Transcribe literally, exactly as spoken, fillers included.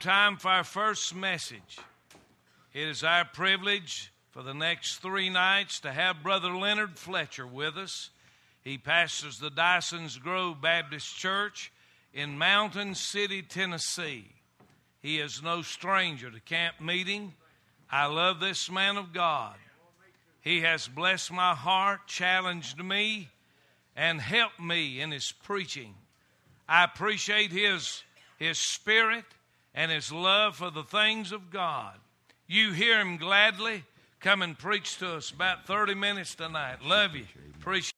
time for our first message. It is our privilege for the next three nights to have Brother Leonard Fletcher with us. He pastors the Dyson's Grove Baptist Church in Mountain City, Tennessee. He is no stranger to camp meeting. I love this man of God. He has blessed my heart, challenged me, and helped me in his preaching. I appreciate his, his spirit and his love for the things of God. You hear him gladly come and preach to us about thirty minutes tonight. Love you. Appreciate